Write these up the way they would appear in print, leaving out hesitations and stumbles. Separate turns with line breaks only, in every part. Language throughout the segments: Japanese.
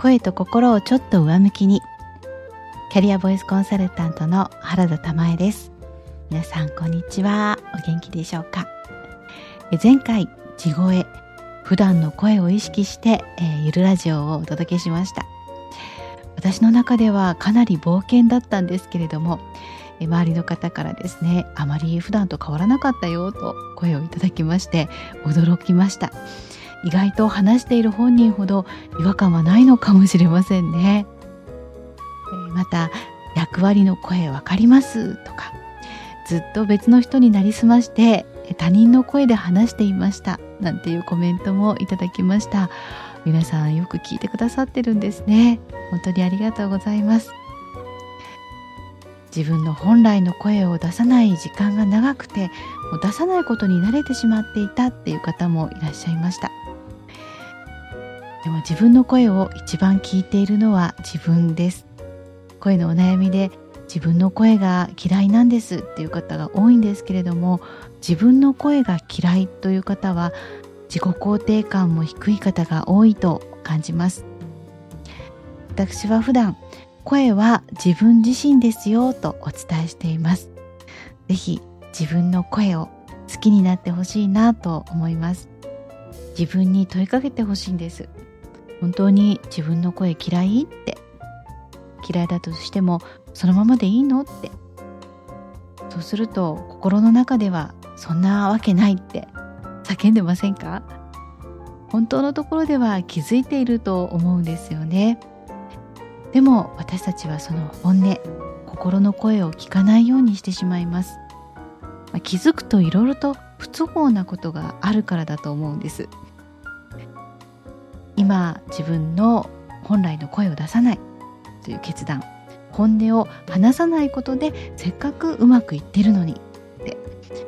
声と心をちょっと上向きに。キャリアボイスコンサルタントの原田珠恵です。皆さんこんにちは。お元気でしょうか。前回地声、普段の声を意識して、ゆるラジオをお届けしました。私の中ではかなり冒険だったんですけれども、周りの方からですね、あまり普段と変わらなかったよと声をいただきまして驚きました。意外と話している本人ほど違和感はないのかもしれませんね。また、役割の声わかりますとか、ずっと別の人になりすまして他人の声で話していましたなんていうコメントもいただきました。皆さんよく聞いてくださってるんですね。本当にありがとうございます。自分の本来の声を出さない時間が長くて、もう出さないことに慣れてしまっていたっていう方もいらっしゃいました。でも自分の声を一番聞いているのは自分です。声のお悩みで自分の声が嫌いなんですっていう方が多いんですけれども、自分の声が嫌いという方は自己肯定感も低い方が多いと感じます。私は普段声は自分自身ですよとお伝えしています。ぜひ自分の声を好きになってほしいなと思います。自分に問いかけてほしいんです。本当に自分の声嫌いって、嫌いだとしてもそのままでいいのって。そうすると心の中ではそんなわけないって叫んでませんか？本当のところでは気づいていると思うんですよね。でも私たちはその本音、心の声を聞かないようにしてしまいます。気づくといろいろと不都合なことがあるからだと思うんです。今自分の本来の声を出さないという決断、本音を話さないことでせっかくうまくいってるのにって。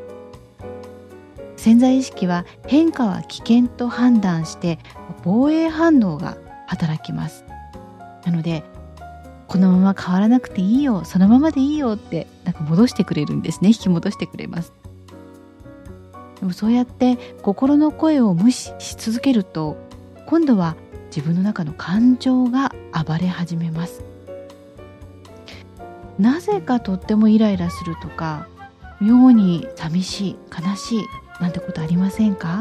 潜在意識は変化は危険と判断して防衛反応が働きます。なのでこのまま変わらなくていいよ、そのままでいいよって戻してくれるんですね。引き戻してくれます。でもそうやって心の声を無視し続けると、今度は自分の中の感情が暴れ始めます。なぜかとってもイライラするとか、妙に寂しい、悲しいなんてことありませんか？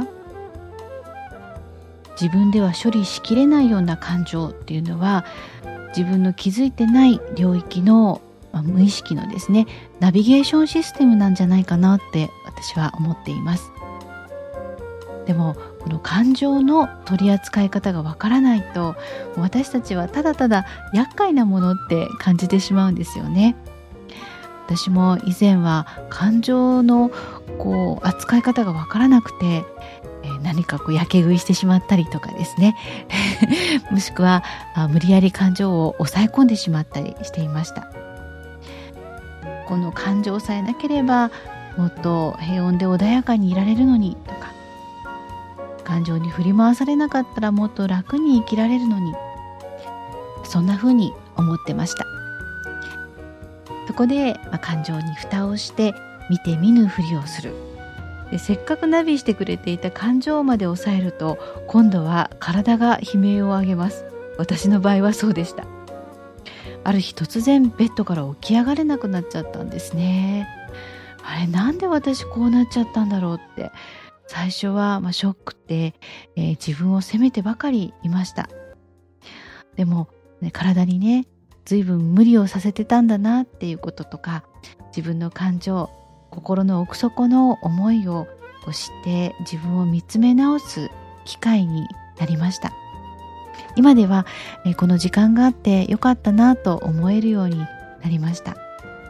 自分では処理しきれないような感情っていうのは、自分の気づいてない領域の、無意識のですね、ナビゲーションシステムなんじゃないかなって私は思っています。でもこの感情の取り扱い方がわからないと、私たちはただただ厄介なものって感じてしまうんですよね。私も以前は感情の扱い方がわからなくて、何かやけ食いしてしまったりとかですねもしくは無理やり感情を抑え込んでしまったりしていました。この感情さえなければもっと平穏で穏やかにいられるのにとか、感情に振り回されなかったらもっと楽に生きられるのに、そんな風に思ってました。そこで、感情に蓋をして見て見ぬふりをする。で、せっかくナビしてくれていた感情まで抑えると、今度は体が悲鳴を上げます。私の場合はそうでした。ある日突然ベッドから起き上がれなくなっちゃったんですね。あれ、なんで私こうなっちゃったんだろうって最初はショックで、自分を責めてばかりいました。でも、体にね、随分無理をさせてたんだなっていうこととか、自分の感情、心の奥底の思いを知って自分を見つめ直す機会になりました。今ではこの時間があってよかったなと思えるようになりました。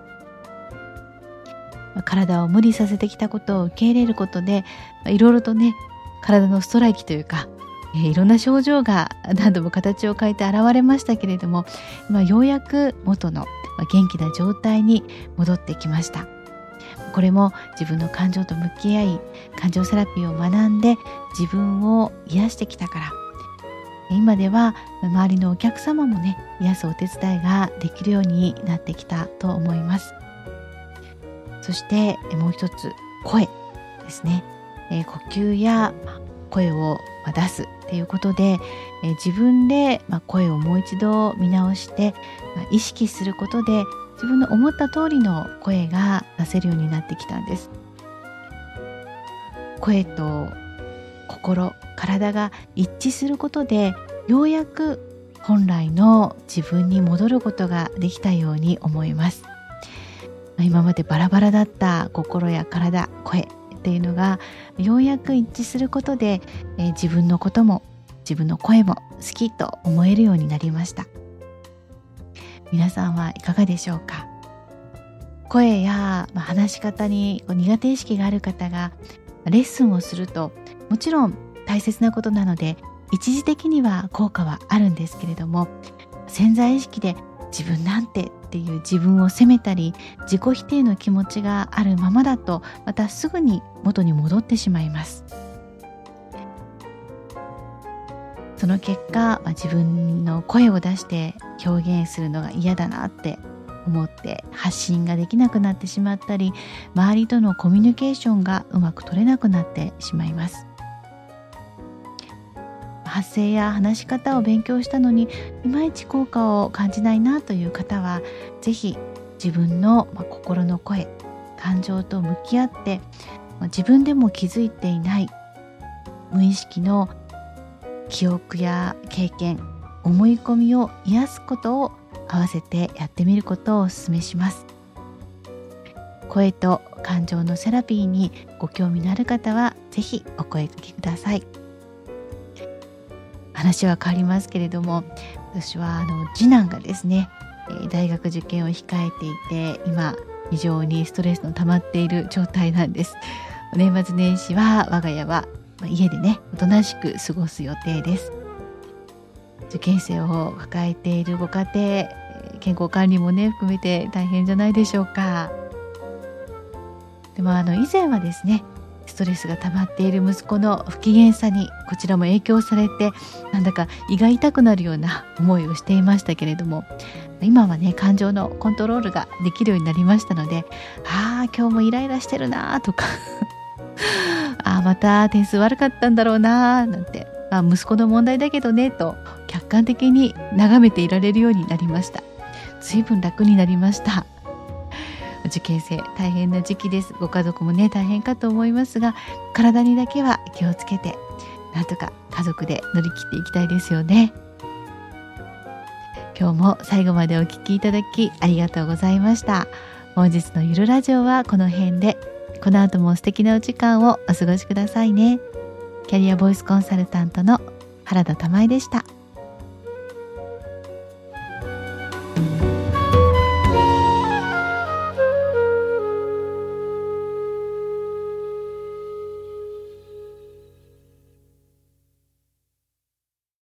体を無理させてきたことを受け入れることで、いろいろとね、体のストライキというか、いろんな症状が何度も形を変えて現れましたけれども、ようやく元の元気な状態に戻ってきました。これも自分の感情と向き合い、感情セラピーを学んで自分を癒してきたから、今では周りのお客様もね、癒すお手伝いができるようになってきたと思います。そしてもう一つ、声ですね。呼吸や声を出すっていうことで、自分で声をもう一度見直して、意識することで自分の思った通りの声が出せるようになってきたんです。声と心、体が一致することで、ようやく本来の自分に戻ることができたように思います。今までバラバラだった心や体、声っていうのがようやく一致することで、自分のことも自分の声も好きと思えるようになりました。皆さんはいかがでしょうか？声や話し方に苦手意識がある方がレッスンをすると、もちろん大切なことなので一時的には効果はあるんですけれども、潜在意識で自分なんてっていう自分を責めたり自己否定の気持ちがあるままだと、またすぐに元に戻ってしまいます。その結果、自分の声を出して表現するのが嫌だなって思って発信ができなくなってしまったり、周りとのコミュニケーションがうまく取れなくなってしまいます。発声や話し方を勉強したのにいまいち効果を感じないなという方は、ぜひ自分の心の声、感情と向き合って、自分でも気づいていない無意識の記憶や経験、思い込みを癒すことを合わせてやってみることをお勧めします。声と感情のセラピーにご興味のある方はぜひお声掛けください。話は変わりますけれども、私は次男がですね、大学受験を控えていて、今非常にストレスの溜まっている状態なんです。年末年始は我が家は家でね、おとなしく過ごす予定です。受験生を抱えているご家庭、健康管理もね含めて大変じゃないでしょうか。でも以前はですね、ストレスが溜まっている息子の不機嫌さにこちらも影響されて、なんだか胃が痛くなるような思いをしていましたけれども、今はね、感情のコントロールができるようになりましたので、今日もイライラしてるなとかまた点数悪かったんだろうななんて、息子の問題だけどねと客観的に眺めていられるようになりました。随分楽になりました。受験生大変な時期です。ご家族もね大変かと思いますが、体にだけは気をつけて、なんとか家族で乗り切っていきたいですよね。今日も最後までお聞きいただきありがとうございました。本日のゆるラジオはこの辺で、この後も素敵なお時間をお過ごしくださいね。キャリアボイスコンサルタントの原田珠恵でした。